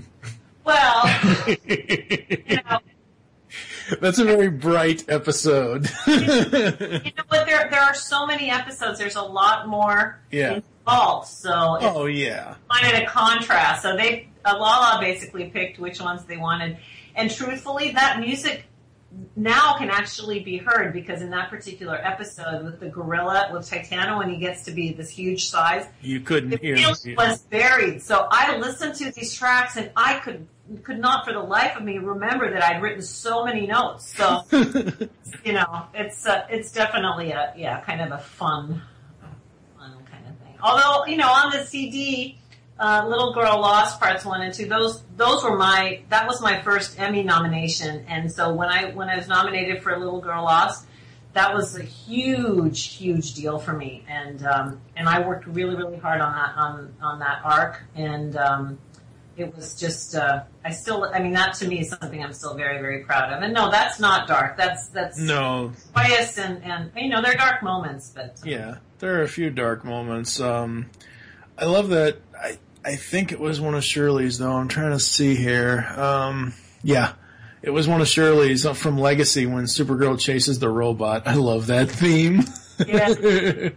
Well, you know, That's a very bright episode. you know what? There there are so many episodes. There's a lot more Yeah. involved. So it's Oh, yeah. kind of a contrast. So they uh, Lala basically picked which ones they wanted, and truthfully, that music now can actually be heard because in that particular episode with the gorilla with Titano, when he gets to be this huge size, You couldn't the hear feeling was buried. So I listened to these tracks and I could could not for the life of me remember that I'd written so many notes. So you know, it's uh, it's definitely a yeah kind of a fun fun kind of thing. Although you know on the C D. Uh, Little Girl Lost parts one and two. Those those were my that was my first Emmy nomination, and so when I when I was nominated for Little Girl Lost, that was a huge huge deal for me, and um, and I worked really really hard on that on on that arc, and um, it was just uh, I still I mean that to me is something I'm still very very proud of. And no, that's not dark. That's that's No. joyous and and you know they're dark moments, but Yeah, there are a few dark moments. Um, I love that. I I think it was one of Shirley's, though. I'm trying to see here. Um, yeah, it was one of Shirley's from Legacy when Supergirl chases the robot. I love that theme. yeah.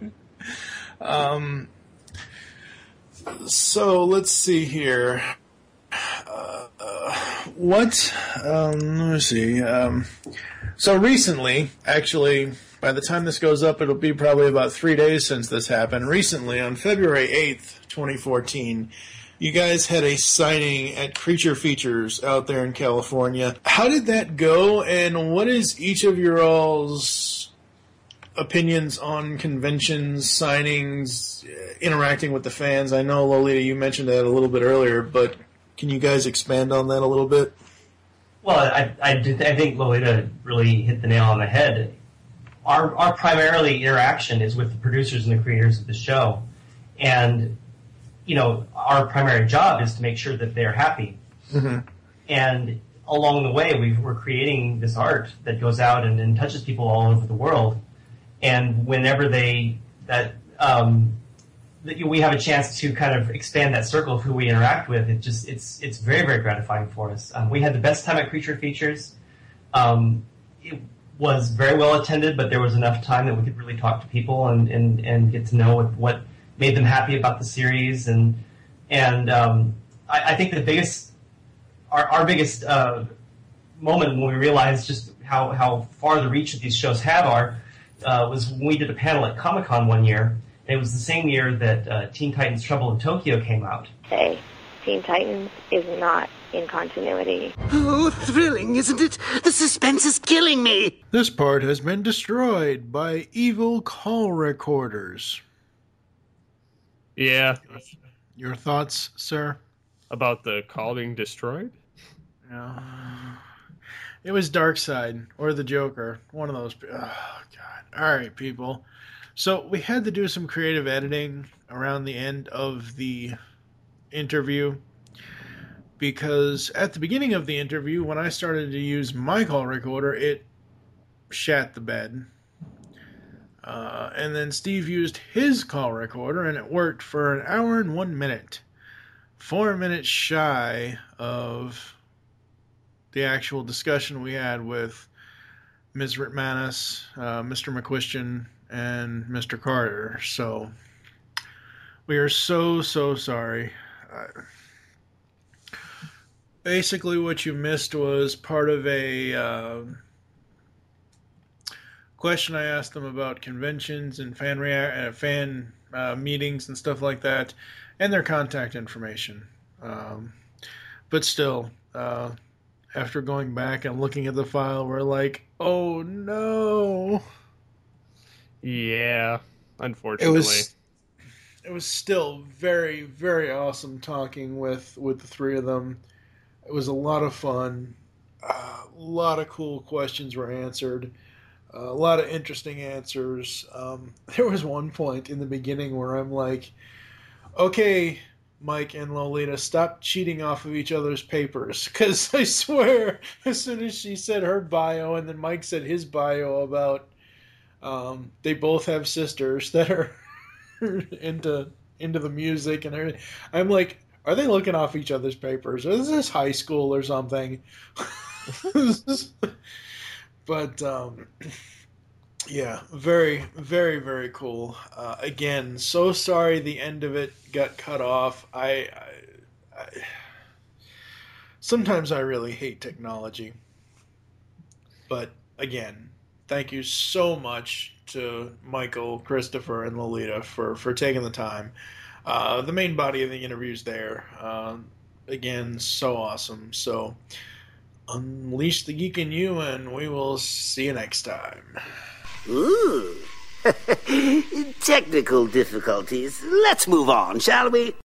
um, so let's see here. Uh, uh, what? Um, let me see. Um, so recently, actually, by the time this goes up, it'll be probably about three days since this happened. Recently, on February eighth, twenty fourteen, you guys had a signing at Creature Features out there in California. How did that go, and what is each of your all's opinions on conventions, signings, interacting with the fans? I know, Lolita, you mentioned that a little bit earlier, but can you guys expand on that a little bit? Well, I I, did, I think Lolita really hit the nail on the head. Our our primarily interaction is with the producers and the creators of the show, and you know our primary job is to make sure that they're happy. Mm-hmm. And along the way, we've, we're creating this art that goes out and, and touches people all over the world. And whenever they that, um, that we have a chance to kind of expand that circle of who we interact with, it just it's it's very very gratifying for us. Um, we had the best time at Creature Features. Um, it, was very well attended, but there was enough time that we could really talk to people and, and, and get to know what, what made them happy about the series. And and um, I, I think the biggest, our, our biggest uh, moment when we realized just how how far the reach that these shows have are uh, was when we did a panel at Comic-Con one year. And it was the same year that uh, Teen Titans Trouble in Tokyo came out. Hey, Teen Titans is not in continuity. Oh, thrilling, isn't it? The suspense is killing me. This part has been destroyed by evil call recorders. Yeah. Your thoughts, sir? About the call being destroyed? Yeah. It was Darkseid or the Joker. One of those. Oh, God. All right, people. So we had to do some creative editing around the end of the interview because at the beginning of the interview, when I started to use my call recorder, it shat the bed. Uh, and then Steve used his call recorder, and it worked for an hour and one minute. Four minutes shy of the actual discussion we had with Miz Ritmanis, uh, Mister McQuistion, and Mister Carter. So we are so, so sorry. Uh, basically what you missed was part of a uh, question I asked them about conventions and fan rea- uh, fan uh, meetings and stuff like that, and their contact information. Um, but still, uh, after going back and looking at the file, we're like, oh no. Yeah, unfortunately. It was, it was still very, very awesome talking with, with the three of them. It was a lot of fun. Uh, a lot of cool questions were answered. Uh, a lot of interesting answers. Um, there was one point in the beginning where I'm like, okay, Mike and Lolita, stop cheating off of each other's papers. Because I swear, as soon as she said her bio and then Mike said his bio about um, they both have sisters that are into into the music and everything, I'm like, are they looking off each other's papers? Or is this high school or something? But, um, yeah, very, very, very cool. Uh, again, so sorry the end of it got cut off. I, I, I sometimes I really hate technology. But, again, thank you so much to Michael, Christopher, and Lolita for, for taking the time. Uh, the main body of the interview's there. Uh, again, so awesome. So, unleash the geek in you, and we will see you next time. Ooh. Technical difficulties. Let's move on, shall we?